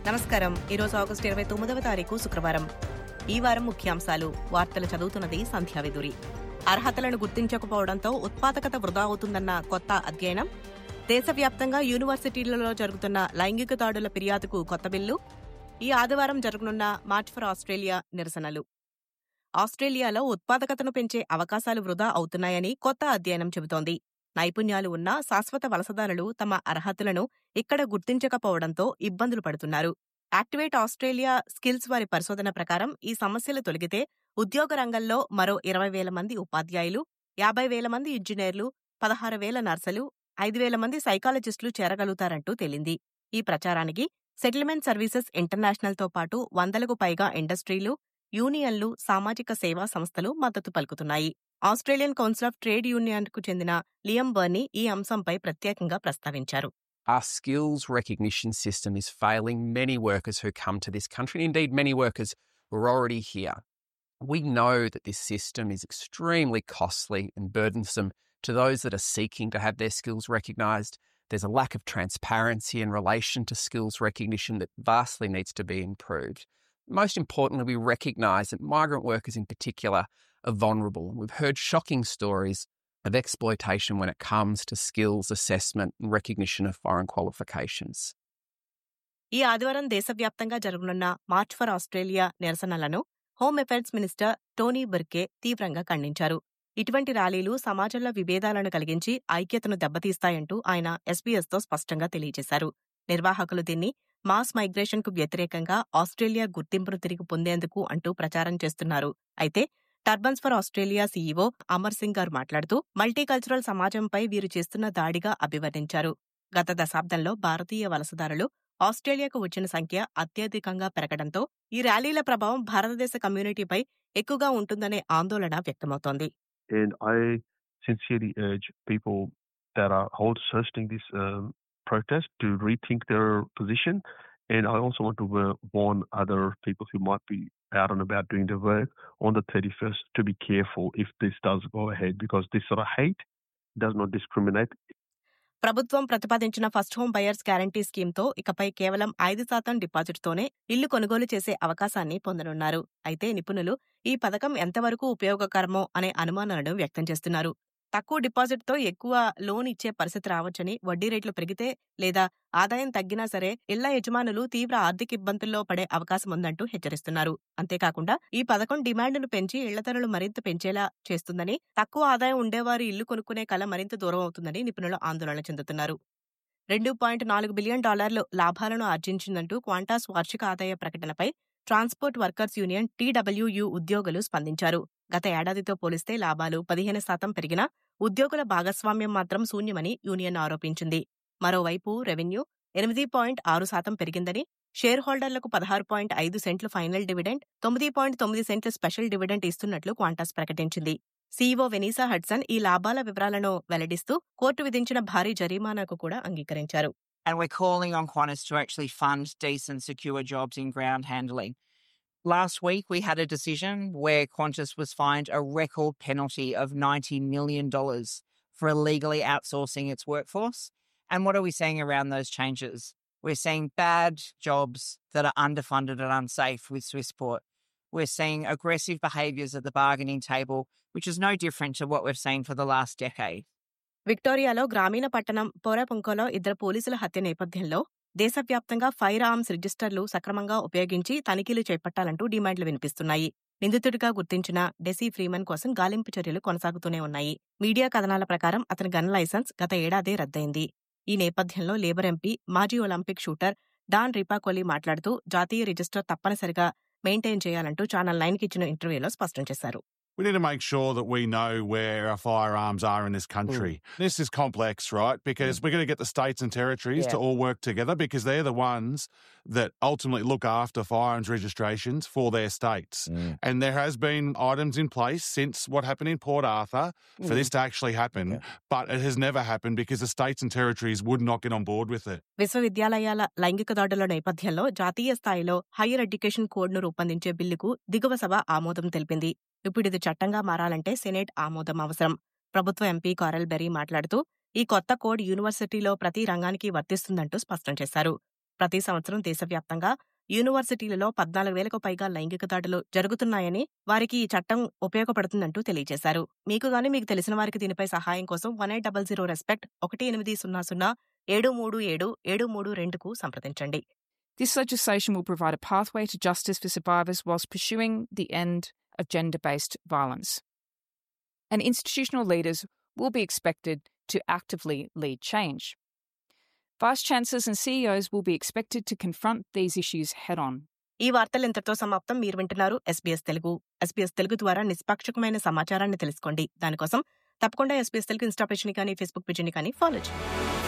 నమస్కారం. ఈరోజు ఆగస్టు 29వ తారీఖు శుక్రవారం. ఈ వారం ముఖ్యాంశాలు. వార్తలు చదువుతున్నది సంధ్యావిధురి. అర్హతలను గుర్తించకపోవడంతో ఉత్పాదకత వృధా అవుతుందన్న కొత్త అధ్యయనం, దేశవ్యాప్తంగా యూనివర్సిటీలలో జరుగుతున్న లైంగిక దాడుల ఫిర్యాదుకు కొత్త బిల్లు, ఈ ఆదివారం జరగనున్న మార్చ్ ఫర్ ఆస్ట్రేలియా నిరసనలు. ఆస్ట్రేలియాలో ఉత్పాదకతను పెంచే అవకాశాలు వృధా అవుతున్నాయని కొత్త అధ్యయనం చెబుతోంది. నైపుణ్యాలు ఉన్న శాశ్వత వలసదారులు తమ అర్హతలను ఇక్కడ గుర్తించకపోవడంతో ఇబ్బందులు పడుతున్నారు. యాక్టివేట్ ఆస్ట్రేలియా స్కిల్స్ వారి పరిశోధన ప్రకారం ఈ సమస్యలు తొలగితే ఉద్యోగ రంగంలో మరో 20,000 మంది ఉపాధ్యాయులు, 50,000 మంది ఇంజనీర్లు, 16,000 నర్సులు, 5,000 మంది సైకాలజిస్టులు చేరగలుగుతారంటూ తేలింది. ఈ ప్రచారానికి సెటిల్మెంట్ సర్వీసెస్ ఇంటర్నేషనల్తో పాటు 100కు పైగా ఇండస్ట్రీలు, యూనియన్లు, సామాజిక సేవా సంస్థలు మద్దతు పలుకుతున్నాయి. ఆస్ట్రేలియన్ కౌన్సిల్ ఆఫ్ ట్రేడ్ యూనియన్కు చెందిన లియం బర్నీ ఈ అంశంపై ప్రత్యేకంగా ప్రస్తావించారు. Our skills recognition system is failing many workers who come to this country, and indeed many workers who are already here. We know that this system is extremely costly and burdensome to those that are seeking to have their skills recognised. There's a lack of transparency in relation to skills recognition that vastly needs to be improved. Most importantly, we recognise that migrant workers in particular are vulnerable. We've heard shocking stories of exploitation when it comes to skills assessment and recognition of foreign qualifications. ఈ ఆదివారం దేశవ్యాప్తంగా జరగనున్న march for Australia నిరసనలను home affairs minister Tony Burke తీవ్రంగా ఖండించారు. ఇటువంటి ర్యాలీలు సమాజంలో విభేదాలను కలిగించి ఐక్యతను దెబ్బతీస్తాయంటూ ఆయన ఎస్బీఎస్తో స్పష్టంగా తెలియజేశారు. నిర్వాహకులు దీన్ని మాస్ మైగ్రేషన్కు వ్యతిరేకంగా ఆస్ట్రేలియా గుర్తింపును తిరిగి పొందేందుకు అంటూ ప్రచారం చేస్తున్నారు. అయితే turbans for Australia CEO Amar Singh గారు మాట్లాడుతూ మల్టీకల్చరల్ సమాజంపై వీరు చేస్తున్న దాడిగా అభివర్ణించారు. గత దశాబ్దంలో భారతీయ వలసదారులు ఆస్ట్రేలియాకు వచ్చిన సంఖ్య అత్యధికంగా పెరగడంతో ఈ ర్యాలీల ప్రభావం భారతదేశ కమ్యూనిటీపై ఎక్కువగా ఉంటుందనే ఆందోళన వ్యక్తమవుతోంది. And I sincerely urge people that are hosting this protest to rethink their position. And I also want to warn other people who might be out and about doing their work on the 31st to be careful if this does go ahead, because this sort of hate does not discriminate. ప్రభుత్వం ప్రతిపాదించిన first home buyers guarantee స్కీమ్తో ఇకపై కేవలం 5% డిపాజిట్తోనే ఇల్లు కొనుగోలు చేసే అవకాశాన్ని పొందనున్నారు. అయితే నిపుణులు ఈ పథకం ఎంతవరకు ఉపయోగకరమో అనే అనుమానాలను వ్యక్తం చేస్తున్నారు. తక్కువ డిపాజిట్తో ఎక్కువ లోన్ ఇచ్చే పరిస్థితి రావచ్చని, వడ్డీ రేట్లు పెరిగితే లేదా ఆదాయం తగ్గినా సరే ఇళ్ల యజమానులు తీవ్ర ఆర్థిక ఇబ్బందుల్లో పడే అవకాశం ఉందంటూ హెచ్చరిస్తున్నారు. అంతేకాకుండా ఈ పథకం డిమాండ్ను పెంచి ఇళ్ల ధరలు మరింత పెంచేలా చేస్తుందని, తక్కువ ఆదాయం ఉండేవారు ఇల్లు కొనుక్కునే కల మరింత దూరం అవుతుందని నిపుణులు ఆందోళన చెందుతున్నారు. $2.4 బిలియన్ లాభాలను ఆర్జించిందంటూ క్వాంటాస్ వార్షిక ఆదాయ ప్రకటనపై ట్రాన్స్పోర్ట్ వర్కర్స్ యూనియన్ TWU ఉద్యోగులు స్పందించారు. గత ఏడాదితో పోలిస్తే లాభాలు 15% పెరిగినా ఉద్యోగుల భాగస్వామ్యం మాత్రం శూన్యమని యూనియన్ ఆరోపించింది. మరోవైపు రెవెన్యూ 8.6% పెరిగిందని, షేర్ హోల్డర్లకు 16.5 సెంట్లు ఫైనల్ డివిడెండ్, 9.9 సెంట్ల స్పెషల్ డివిడెండ్ ఇస్తున్నట్లు క్వాంటాస్ ప్రకటించింది. సీఈఓ వెనీసా హడ్సన్ ఈ లాభాల వివరాలను వెల్లడిస్తూ కోర్టు విధించిన భారీ జరిమానాకు కూడా అంగీకరించారు. And we're calling on Qantas to actually fund decent, secure jobs in ground handling. Last week, we had a decision where Qantas was fined a record penalty of $90 million for illegally outsourcing its workforce. And what are we seeing around those changes? We're seeing bad jobs that are underfunded and unsafe with Swissport. We're seeing aggressive behaviours at the bargaining table, which is no different to what we've seen for the last decade. విక్టోరియాలో గ్రామీణ పట్టణం పోరాపుంకోలో 2 పోలీసుల హత్య నేపథ్యంలో దేశవ్యాప్తంగా fire arms రిజిస్టర్లు సక్రమంగా ఉపయోగించి తనిఖీలు చేపట్టాలంటూ డిమాండ్లు వినిపిస్తున్నాయి. నిందితుడిగా గుర్తించిన డెసీ ఫ్రీమన్ కోసం గాలింపు చర్యలు కొనసాగుతూనే ఉన్నాయి. మీడియా కథనాల ప్రకారం అతని గన్ లైసెన్స్ గత ఏడాదే రద్దయింది. ఈ నేపథ్యంలో లేబర్ ఎంపీ, మాజీ ఒలింపిక్ షూటర్ డాన్ రిపాకోలి మాట్లాడుతూ జాతీయ రిజిస్టర్ తప్పనిసరిగా మెయింటైన్ చేయాలంటూ ఛానల్ 9కి ఇచ్చిన ఇంటర్వ్యూలో స్పష్టం చేశారు. We need to make sure that we know where our firearms are in this country. This is complex, right? Because we're going to get the states and territories to all work together, because they're the ones that ultimately look after firearms registrations for their states. And there has been items in place since what happened in Port Arthur for this to actually happen, but it has never happened because the states and territories would not get on board with it. విశ్వవిద్యాలయాల లైంగిక దాడుల నేపథ్యంలో జాతీయ స్థాయిలో higher education కోడ్ను రూపొందించే బిల్లుకు దిగువ సభ ఆమోదం తెలిపింది. ఇప్పుడిది చట్టంగా మారాలంటే సెనేట్ ఆమోదం అవసరం. ప్రభుత్వ ఎంపీ కారెల్ బెర్రీ మాట్లాడుతూ ఈ కొత్త కోడ్ యూనివర్సిటీలో ప్రతి రంగానికి వర్తిస్తుందంటూ స్పష్టం చేశారు. ప్రతి సంవత్సరం దేశవ్యాప్తంగా యూనివర్సిటీలలో 14,000కు పైగా లైంగిక దాడులు జరుగుతున్నాయని, వారికి ఈ చట్టం ఉపయోగపడుతుందంటూ తెలియజేశారు. మీకు తెలిసిన వారికి దీనిపై సహాయం కోసం 1800 రెస్పెక్ట్ 1800-737-732కు సంప్రదించండి. This legislation will provide a pathway to justice for survivors whilst pursuing the end of gender-based violence. And institutional leaders will be expected to actively lead change. Vice Chancellors and CEOs will be expected to confront these issues head-on. ఈ వార్తలు ఇంతటితో సమాప్తం. మీరు వింటున్నారు SBS Telugu. SBS Telugu ద్వారా నిష్పాక్షికమైన సమాచారాన్ని తెలుసుకోండి. దానికోసం తప్పకుండా SBS తెలుగు ఇన్స్టా పేజ్ని కానీ ఫేస్బుక్ పేజ్ని కానీ ఫాలో చేయండి.